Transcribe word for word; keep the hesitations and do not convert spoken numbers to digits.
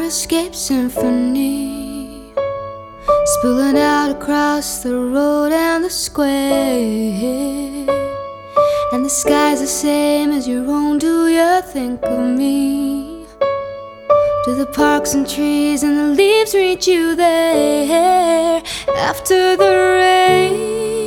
escape symphony, spilling out across the road and the square. And the sky's the same as your own. Do you think of me? Do the parks and trees and the leaves reach you there after the rain?